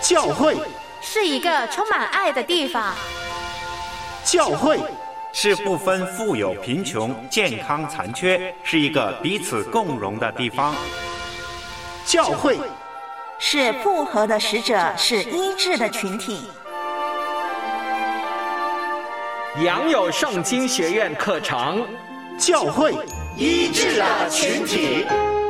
教会是一个充满爱的地方。 教会是不分富有贫穷、健康残缺，是一个彼此共荣的地方。 教会是复合的使者，是医治的群体。 杨有圣经学院课程， 教会医治的群体。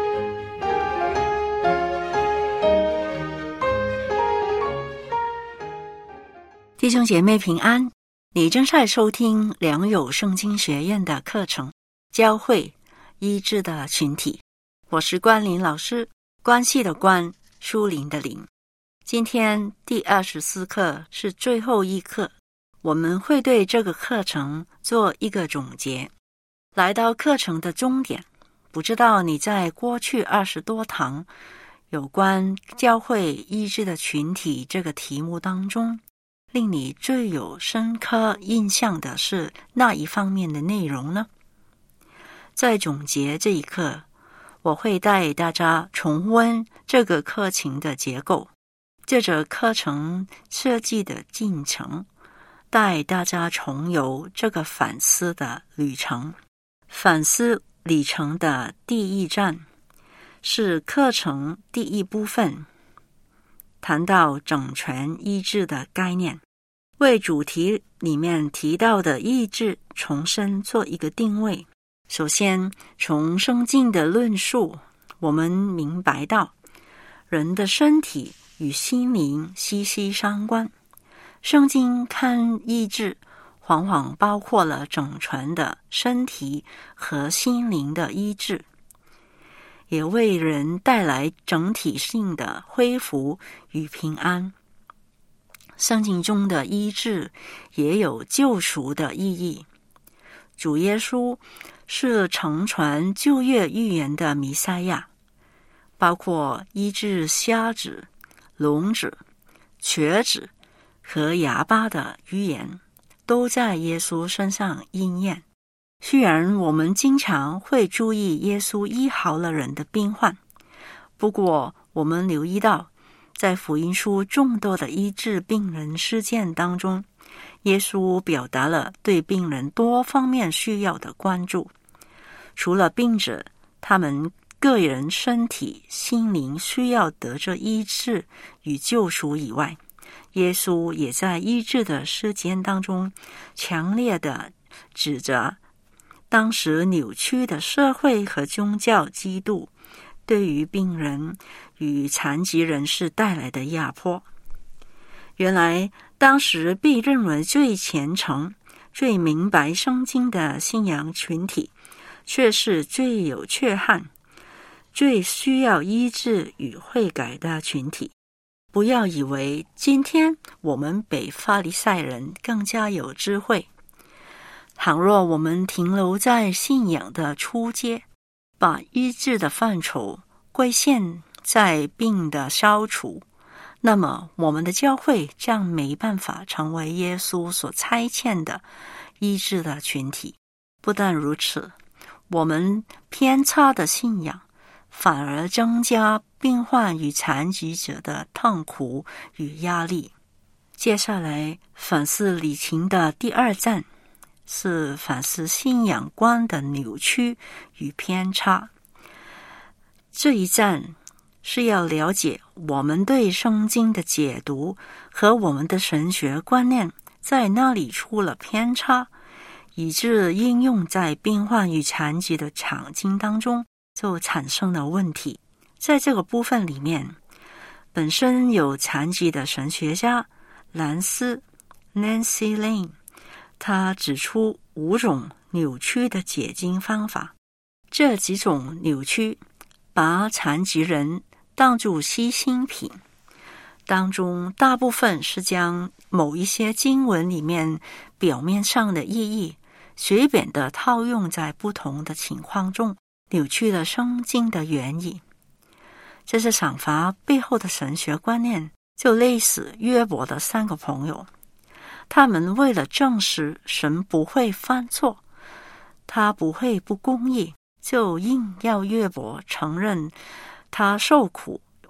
弟兄姐妹平安，你正在收听良友圣经学院的课程，教会医治的群体。我是关林老师，关系的关，疏林的林。今天第24课是最后一课，我们会对这个课程做一个总结。来到课程的终点，不知道你在过去20多堂有关教会医治的群体这个题目当中，令你最有深刻印象的是哪一方面的内容呢？在总结这一课，我会带大家重温这个课程的结构，借着课程设计的进程，带大家重游这个反思的旅程。反思旅程的第一站是课程第一部分，谈到整全医治的概念，为主题里面提到的医治重新做一个定位。首先，从圣经的论述，我们明白到人的身体与心灵息息相关。圣经看医治往往包括了整全的身体和心灵的医治，也为人带来整体性的恢复与平安。圣经中的医治也有救赎的意义。主耶稣是承传旧约预言的弥赛亚，包括医治瞎子、聋子、瘸子和哑巴的预言，都在耶稣身上应验。虽然我们经常会注意耶稣医好了人的病患，不过我们留意到，在福音书众多的医治病人事件当中，耶稣表达了对病人多方面需要的关注。除了病者他们个人身体、心灵需要得着医治与救赎以外，耶稣也在医治的事件当中强烈地指责当时扭曲的社会和宗教制度对于病人与残疾人士带来的压迫。原来当时被认为最虔诚、最明白圣经的信仰群体，却是最有缺憾、最需要医治与悔改的群体。不要以为今天我们比法利赛人更加有智慧。倘若我们停留在信仰的初阶，把医治的范畴归陷在病的消除，那么我们的教会将没办法成为耶稣所差遣的医治的群体。不但如此，我们偏差的信仰反而增加病患与残疾者的痛苦与压力。接下来反思旅程的第二站是反思信仰观的扭曲与偏差。这一站是要了解我们对圣经的解读和我们的神学观念在哪里出了偏差，以致应用在病患与残疾的场景当中就产生了问题。在这个部分里面，本身有残疾的神学家兰斯 Nancy Lane， 他指出5种扭曲的解经方法。这几种扭曲把残疾人当作牺牲品，当中大部分是将某一些经文里面表面上的意义随便地套用在不同的情况中，扭曲了圣经的原意。这些想法背后的神学观念就类似约伯的3个朋友，他们为了证实神不会犯错，他不会不公义，就硬要约伯承认他受苦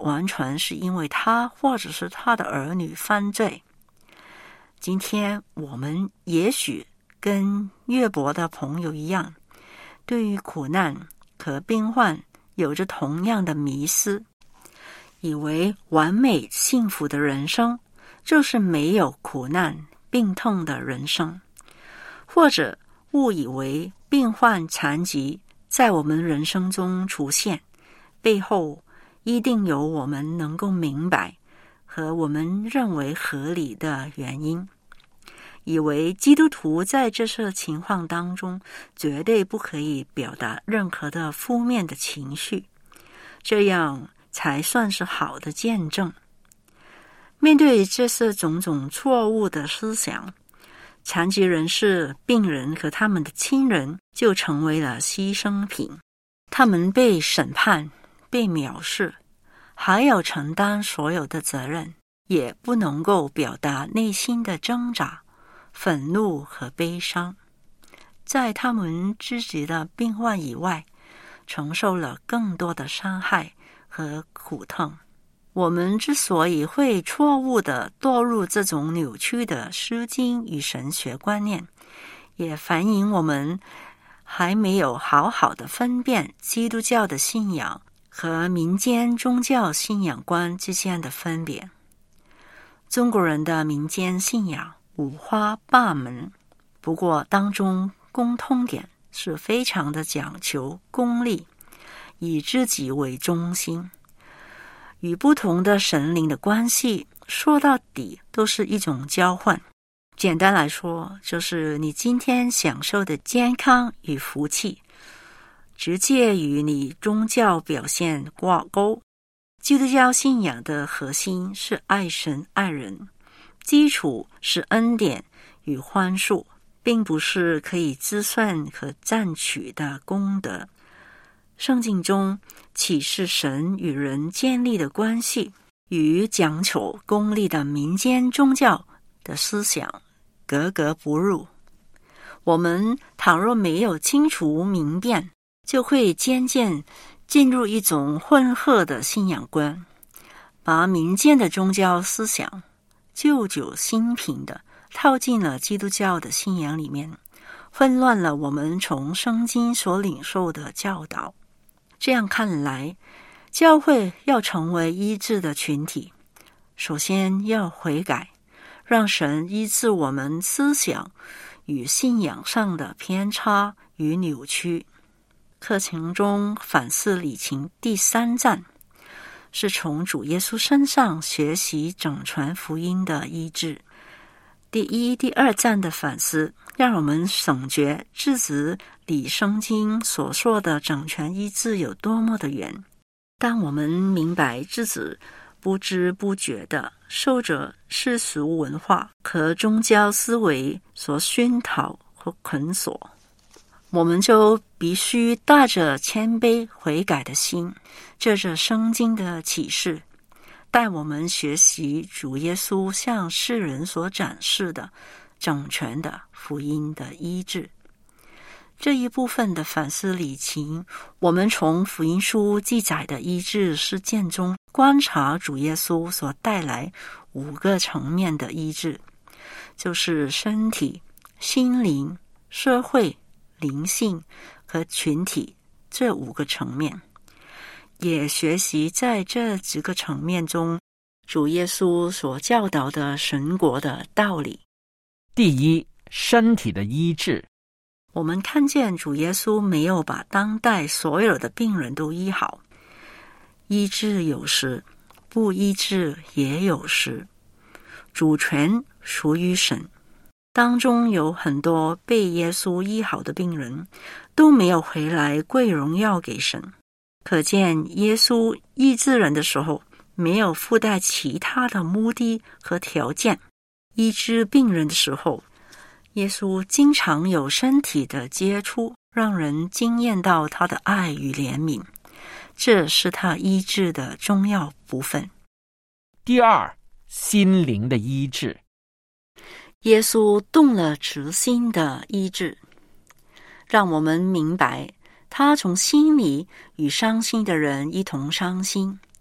完全是因为他或者是他的儿女犯罪。今天我们也许跟约伯的朋友一样，对于苦难和病患有着同样的迷思，以为完美幸福的人生就是没有苦难病痛的人生，或者误以为病患残疾在我们人生中出现，背后一定有我们能够明白和我们认为合理的原因，以为基督徒在这些情况当中绝对不可以表达任何的负面的情绪，这样才算是好的见证。面对这些种种错误的思想，残疾人士、病人和他们的亲人就成为了牺牲品，他们被审判、被藐视，还要承担所有的责任，也不能够表达内心的挣扎、愤怒和悲伤，在他们自己的病患以外，承受了更多的伤害和苦痛。我们之所以会错误地堕入这种扭曲的诗经与神学观念，也反映我们还没有好好的分辨基督教的信仰和民间宗教信仰观之间的分别。中国人的民间信仰五花八门，不过当中共通点是非常的讲求功利，以自己为中心，与不同的神灵的关系说到底都是一种交换。简单来说，就是你今天享受的健康与福气直接与你宗教表现挂钩。基督教信仰的核心是爱神爱人，基础是恩典与宽恕，并不是可以计算和占取的功德。圣经中启示神与人建立的关系，与讲求功利的民间宗教的思想格格不入。我们倘若没有清楚明辨，就会渐渐进入一种混合的信仰观，把民间的宗教思想旧酒新瓶的套进了基督教的信仰里面，混乱了我们从圣经所领受的教导。这样看来，教会要成为医治的群体，首先要悔改，让神医治我们思想与信仰上的偏差与扭曲。课程中反思理情第3站，是从主耶稣身上学习整全福音的医治。第1、第2站的反思，让我们省觉自己离圣经所说的整全医治有多么的远。当我们明白自己不知不觉地受着世俗文化和宗教思维所熏陶和捆锁，我们就必须带着谦卑悔改的心，借着圣经的启示，带我们学习主耶稣向世人所展示的整全的福音的医治。这一部分的反思理情，我们从福音书记载的医治事件中观察主耶稣所带来5个层面的医治，就是身体、心灵、社会、灵性和群体这5个层面，也学习在这几个层面中主耶稣所教导的神国的道理。 第一，身体的医治。 我们看见主耶稣没有把当代所有的病人都医好，医治有时，不医治也有时，主权属于神。当中有很多被耶稣医好的病人都没有回来归荣耀给神，可见耶稣医治人的时候没有附带其他的目的和条件。医治病人的时候，耶稣经常有身体的接触，让人惊艳到他的爱与怜悯，这是他医治的重要部分。 第二，心灵的医治。 耶稣动了慈心的医治，让我们明白他从心里与伤心的人一同伤心，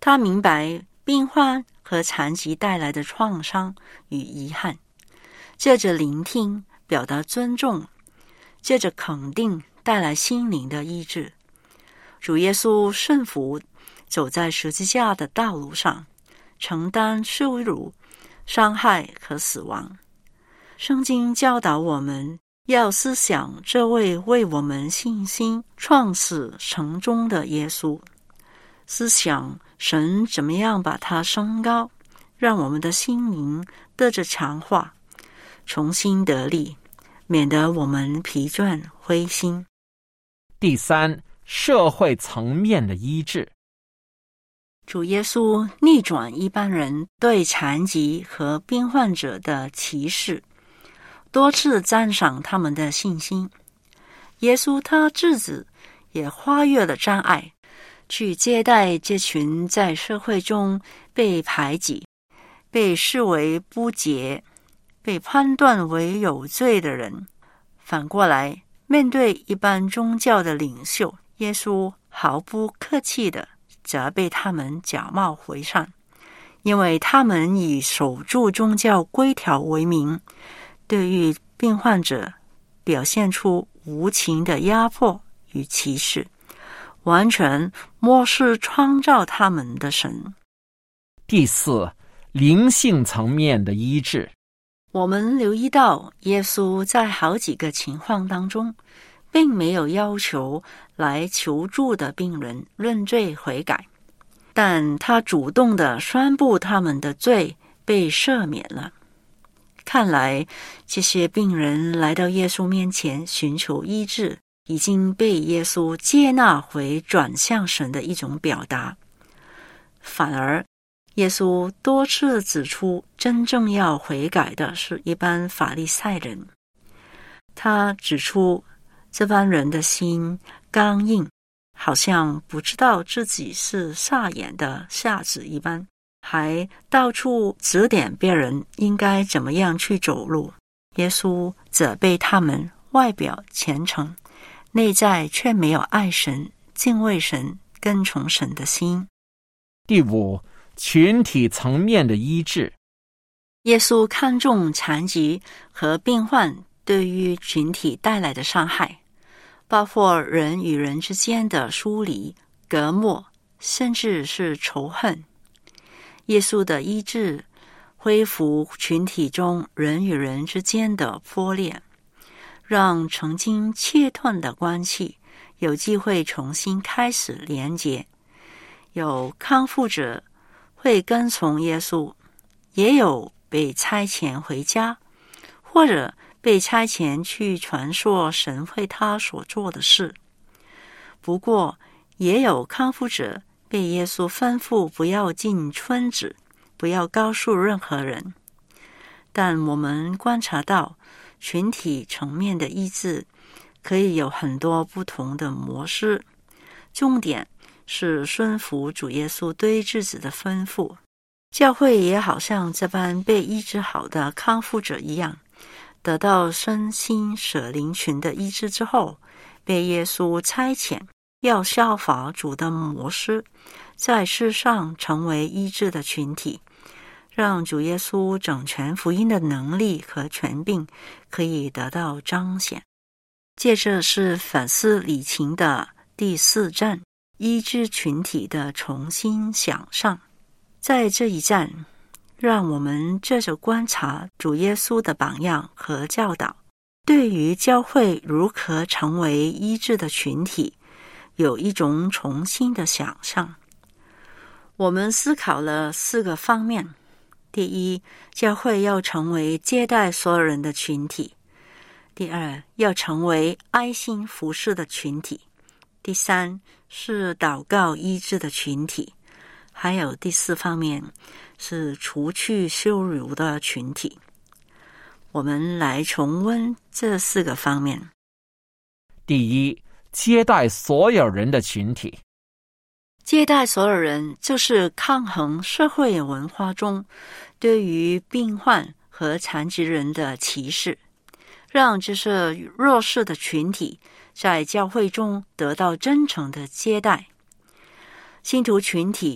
他明白病患和残疾带来的创伤与遗憾，借着聆听表达尊重，借着肯定带来心灵的医治。主耶稣顺服走在十字架的道路上，承担羞辱、伤害和死亡。圣经教导我们要思想这位为我们信心创始成终的耶稣，思想神怎么样把他升高，让我们的心灵得着强化，重新得力，免得我们疲倦灰心。 第三，社会层面的医治。 主耶稣逆转一般人对残疾和病患者的歧视，多次赞赏他们的信心。耶稣他自己也跨越了障碍，去接待这群在社会中被排挤、被视为不洁、被判断为有罪的人。反过来，面对一般宗教的领袖，耶稣毫不客气地责备他们假冒为善，因为他们以守住宗教规条为名，对于病患者表现出无情的压迫与歧视，完全漠视创造他们的神。 第四，灵性层面的医治。 我们留意到，耶稣在好几个情况当中，并没有要求来求助的病人认罪悔改，但他主动地宣布他们的罪被赦免了。看来这些病人来到耶稣面前寻求医治，已经被耶稣接纳为转向神的一种表达。反而耶稣多次指出，真正要悔改的是一般法利赛人。他指出这班人的心刚硬，好像不知道自己是瞎眼的瞎子一般，还到处指点别人应该怎么样去走路。耶稣责备他们外表虔诚，内在却没有爱神、敬畏神、跟从神的心。 第五，群体层面的医治。 耶稣看重残疾和病患对于群体带来的伤害，包括人与人之间的疏离、隔膜，甚至是仇恨。耶稣的医治恢复群体中人与人之间的破裂，让曾经切断的关系有机会重新开始连结。有康复者会跟从耶稣，也有被差遣回家，或者被差遣去传说神为他所做的事。不过也有康复者被耶稣吩咐不要进村子，不要告诉任何人。但我们观察到，群体层面的医治可以有很多不同的模式，重点是顺服主耶稣对自己的吩咐。教会也好像这般被医治好的康复者一样，得到身心舍灵群的医治之后，被耶稣差遣，要效法主的模式，在世上成为医治的群体，让主耶稣整全福音的能力和权柄可以得到彰显。接着是反思理情的第四站，医治群体的重新想象。在这一站，让我们借着观察主耶稣的榜样和教导，对于教会如何成为医治的群体，有一种重新的想象。我们思考了4个方面。第一，教会要成为接待所有人的群体。第二，要成为爱心服侍的群体。第三，是祷告医治的群体。还有第4方面，是除去羞辱的群体。我们来重温这4个方面。 第一，接待所有人的群体。 接待所有人就是抗衡社会文化中对于病患和残疾人的歧视，让这些弱势的群体在教会中得到真诚的接待。信徒群体不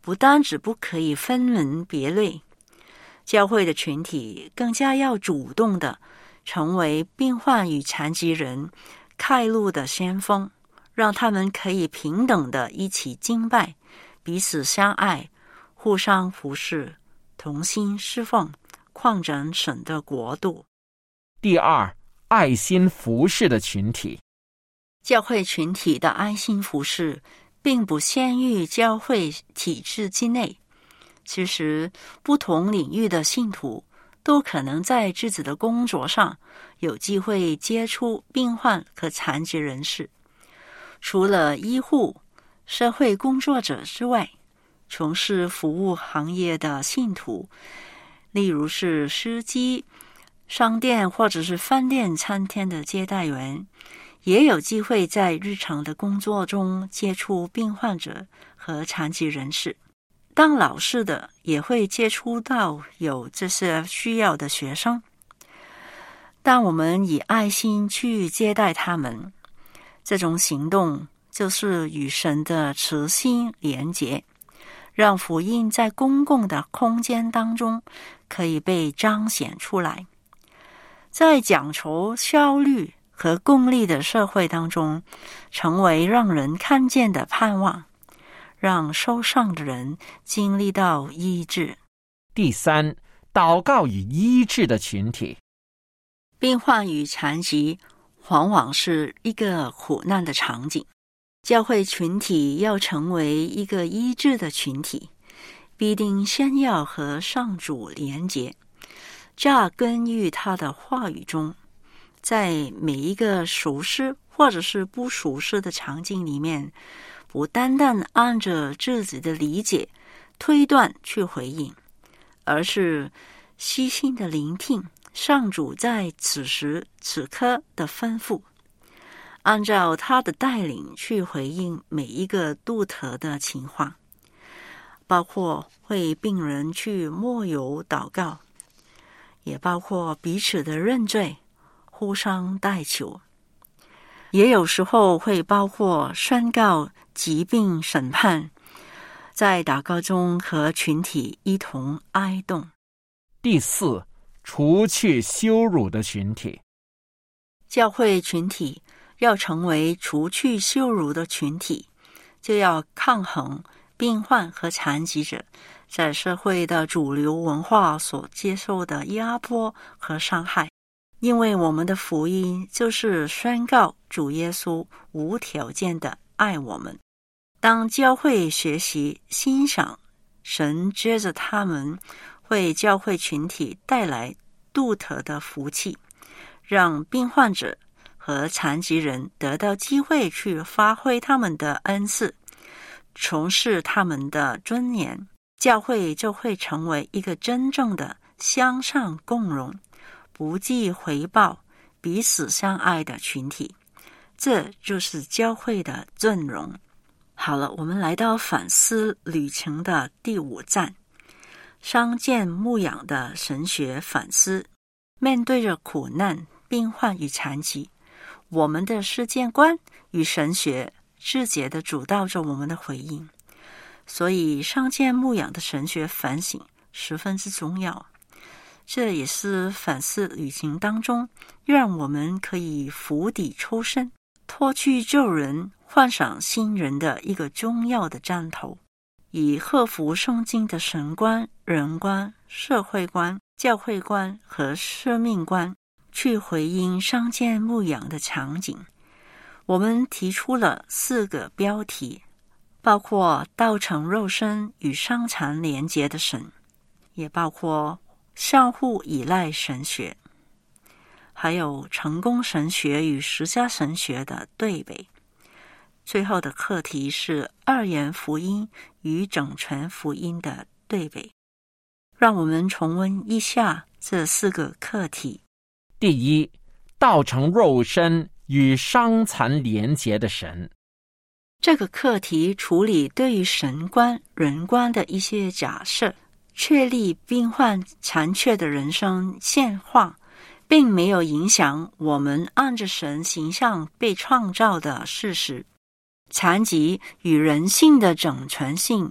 不单只不可以分门别类，教会的群体更加要主动的成为病患与残疾人开路的先锋，让他们可以平等的一起敬拜，彼此相爱，互相服侍，同心侍奉，扩展神的国度。 第二，爱心服侍的群体。 教会群体的爱心服侍并不限于教会体制之内，其实不同领域的信徒都可能在自己的工作上有机会接触病患和残疾人士。除了医护、社会工作者之外，从事服务行业的信徒，例如是司机、商店或者是饭店、餐厅的接待员，也有机会在日常的工作中接触病患者和残疾人士。当老师的也会接触到有这些需要的学生。当我们以爱心去接待他们，这种行动就是与神的慈心连结，让福音在公共的空间当中可以被彰显出来。在讲求效率和功利的社会当中，成为让人看见的盼望，让受伤的人经历到医治。 第三，祷告与医治的群体。 病患与残疾往往是一个苦难的场景，教会群体要成为一个医治的群体，必定先要和上主连结，扎根于他的话语中，在每一个熟识或者是不熟识的场景里面，不单单按着自己的理解推断去回应，而是细心的聆听上主在此时此刻的吩咐，按照他的带领去回应每一个独特的情况，包括为病人去默游祷告，也包括彼此的认罪，互相代求，也有时候会包括宣告疾病审判，在祷告中和群体一同哀动。 第四，除去羞辱的群体。 教会群体要成为除去羞辱的群体，就要抗衡病患和残疾者在社会的主流文化所接受的压迫和伤害。因为我们的福音就是宣告主耶稣无条件的爱我们。当教会学习欣赏神接着他们为教会群体带来独特的福气，让病患者和残疾人得到机会去发挥他们的恩赐，从事他们的尊严，教会就会成为一个真正的向上共荣、不计回报、彼此相爱的群体。这就是教会的尊荣。好了，我们来到反思旅程的第5站，伤健牧养的神学反思。面对着苦难、病患与残疾，我们的世界观与神学直接地主导着我们的回应，所以伤健牧养的神学反省十分之重要。这也是反思旅行当中让我们可以釜底抽薪、脱去旧人换上新人的一个重要的站头，以合乎圣经的神观、人观、社会观、教会观和生命观去回应伤健牧养的场景。我们提出了4个标题，包括道成肉身与伤残连结的神，也包括相互依赖神学，还有成功神学与十架神学的对比。最后的课题是2元福音与整全福音的对比。让我们重温一下这4个课题。 第一，道成肉身与伤残连结的神。 这个课题处理对于神观、人观的一些假设，确立病患残缺的人生现况，并没有影响我们按着神形象被创造的事实。残疾与人性的整全性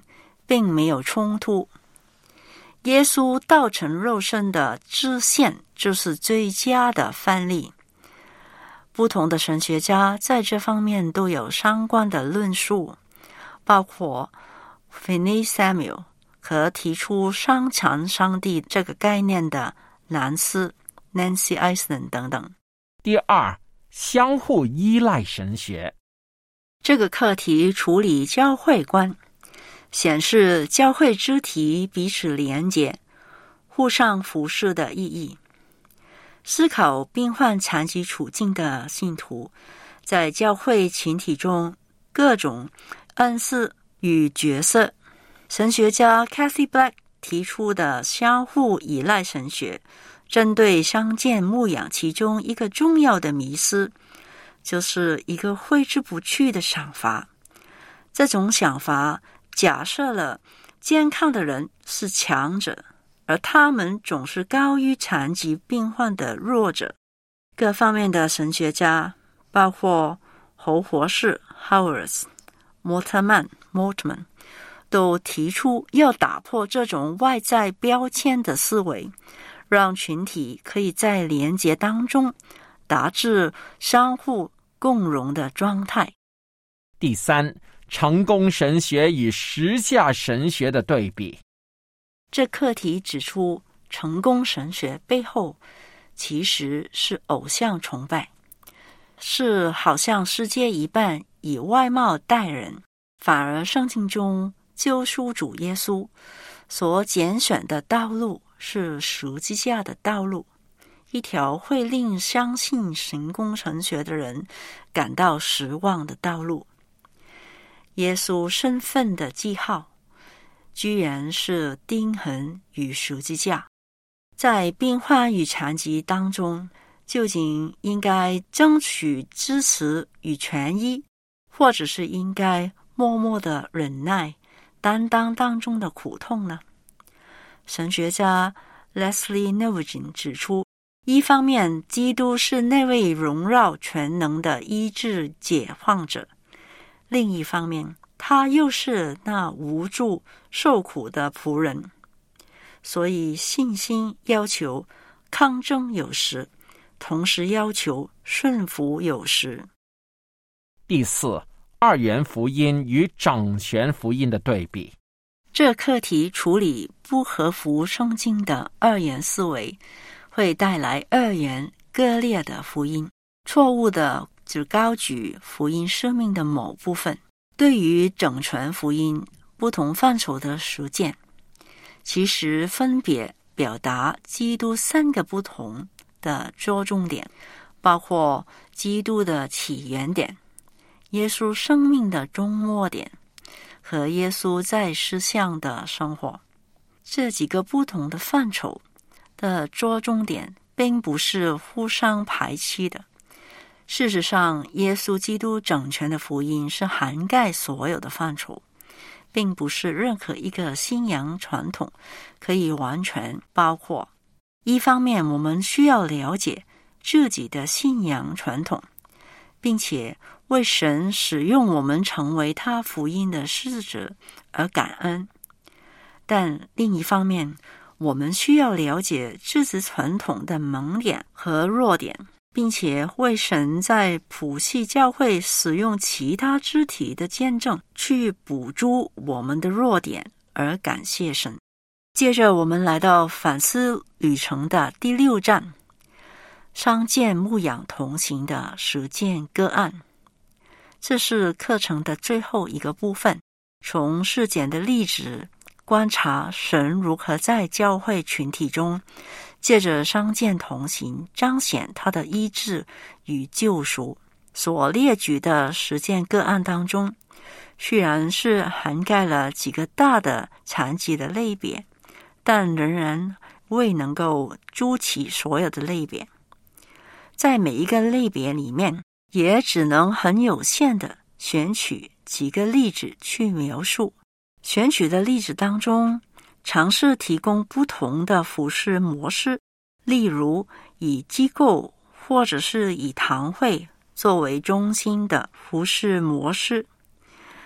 并没有冲突。耶稣道成肉身的支线就是最佳的范例。不同的神学家在这方面都有相关的论述，包括 Finney Samuel 和提出商残上帝这个概念的南斯 Nancy Eisenman 等等。 第二，相互依赖神学。 这个课题处理教会观，显示教会肢体彼此连结、互相服侍的意义。思考病患残疾处境的信徒在教会群体中各种恩赐与角色。神学家 Kathy Black 提出的相互依赖神学，针对相见牧养其中一个重要的迷思，就是一个挥之不去的想法。这种想法假设了健康的人是强者，而他们总是高于残疾病患的弱者。各方面的神学家，包括侯博士 Mortman 都提出要打破这种外在标签的思维，让群体可以在连结当中达至相互共融的状态。 第三，成功神学与实价神学的对比。 这课题指出，成功神学背后其实是偶像崇拜，是好像世界一半以外貌待人，反而圣经中救赎主耶稣所拣选的道路是十字架的道路，一条会令相信成功神学的人感到失望的道路。耶稣身份的记号居然是钉痕与十字架。在病患与残疾当中，究竟应该争取支持与权益，或者是应该默默的忍耐担当当中的苦痛呢？神学家 Leslie Nevin 指出，一方面基督是那位荣耀全能的医治解放者，另一方面他又是那无助受苦的仆人。所以信心要求抗争有时，同时要求顺服有时。 第四，二元福音与掌权福音的对比。 这课题处理不合乎圣经的二元思维，会带来二元割裂的福音，错误的只高举福音生命的某部分。对于整全福音不同范畴的实践，其实分别表达基督三个不同的着重点，包括基督的起源点、耶稣生命的终末点和耶稣在世上的生活。这几个不同的范畴的着重点并不是互相排斥的。事实上，耶稣基督整全的福音是涵盖所有的范畴，并不是任何一个信仰传统可以完全包括。一方面，我们需要了解自己的信仰传统，并且为神使用我们成为他福音的使者而感恩。但另一方面，我们需要了解自己传统的盲点和弱点，并且为神在普系教会使用其他肢体的见证去补足我们的弱点而感谢神。接着我们来到反思旅程的第6站，伤健牧养同行的实践个案。这是课程的最后一个部分，从事件的例子观察神如何在教会群体中借着伤健同行彰显他的医治与救赎。所列举的实践个案当中，虽然是涵盖了几个大的残疾的类别，但仍然未能够诸其所有的类别。在每一个类别里面，也只能很有限的选取几个例子去描述。选取的例子当中，尝试提供不同的服事模式，例如以机构或者是以堂会作为中心的服事模式。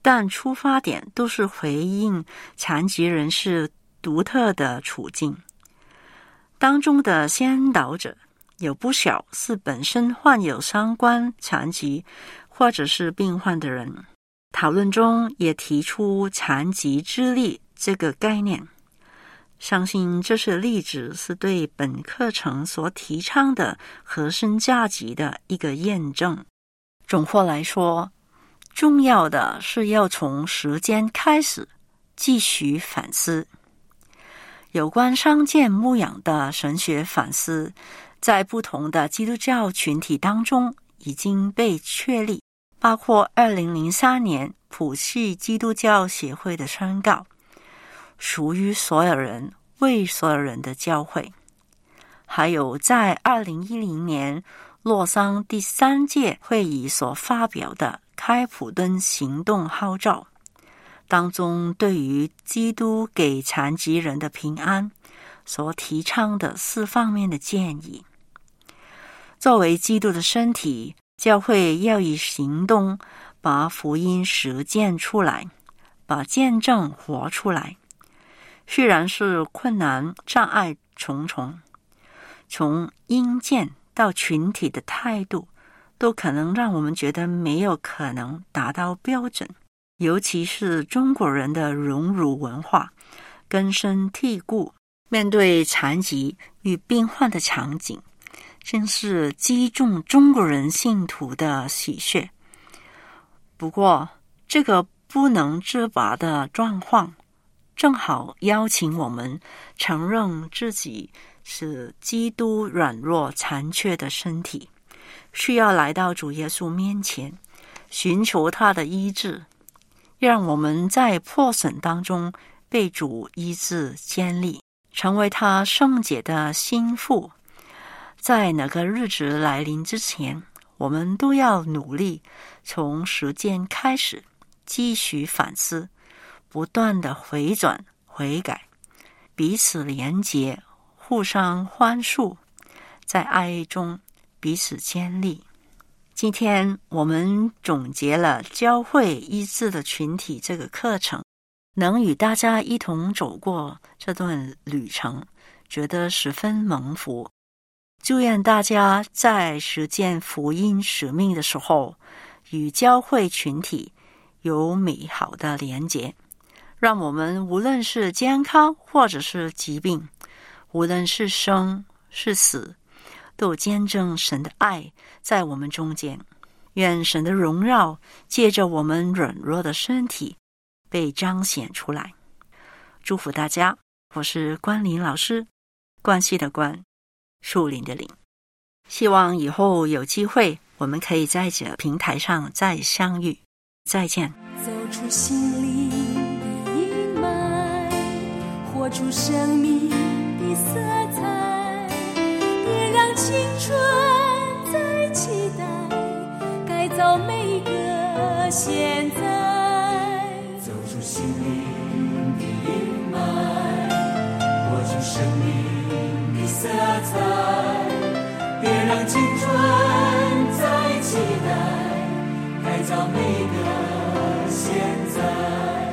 但出发点都是回应残疾人士独特的处境。当中的先导者有不少是本身患有相关残疾或者是病患的人。讨论中也提出残疾之力这个概念，相信这是例子是对本课程所提倡的核心价值的一个验证。总括来说，重要的是要从实践开始继续反思。有关伤健牧养的神学反思，在不同的基督教群体当中已经被确立，包括2003年普世基督教协会的宣告，属于所有人为所有人的教会，还有在2010年洛桑第3届会议所发表的开普敦行动号召当中，对于基督给残疾人的平安所提倡的4方面的建议。作为基督的身体，教会要以行动把福音实践出来，把见证活出来。虽然是困难障碍重重，从阴见到群体的态度都可能让我们觉得没有可能达到标准。尤其是中国人的荣辱文化根深蒂固，面对残疾与病患的场景，真是击中中国人信徒的喜穴。不过这个不能自拔的状况正好邀请我们承认自己是基督软弱残缺的身体，需要来到主耶稣面前寻求他的医治，让我们在破损当中被主医治建立，成为他圣洁的心腹。在哪个日子来临之前，我们都要努力从实践开始，继续反思，不断的回转悔改，彼此连结，互相宽恕，在爱中彼此建立。今天我们总结了教会医治的群体这个课程，能与大家一同走过这段旅程，觉得十分蒙福。祝愿大家在实践福音使命的时候，与教会群体有美好的连结，让我们无论是健康或者是疾病，无论是生是死，都见证神的爱在我们中间。愿神的荣耀借着我们软弱的身体被彰显出来。祝福大家，我是关林老师，关系的关，树林的林。希望以后有机会我们可以在这平台上再相遇，再见。 走出心灵的阴霾，活出生命的色彩，别让青春再期待，改造每个现在。 走出心灵的阴霾，活出生命的色彩，别让青春再期待，改造每个现在。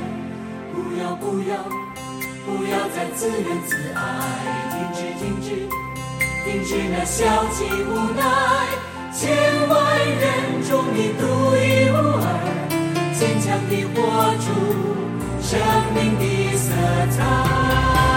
不要再自怨自艾，停止那消极无奈，千万人中你独一无二，坚强地活出生命的色彩。